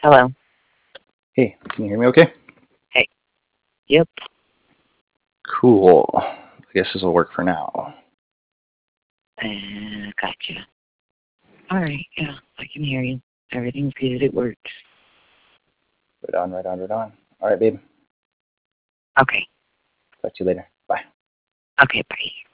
Hello. Hey, can you hear me okay? Hey. Yep. Cool. I guess this will work for now. Gotcha. All right. Yeah, I can hear you. Everything's good. It works. Right on, right on, right on. All right, babe. Okay. Talk to you later. Bye. Okay. Bye.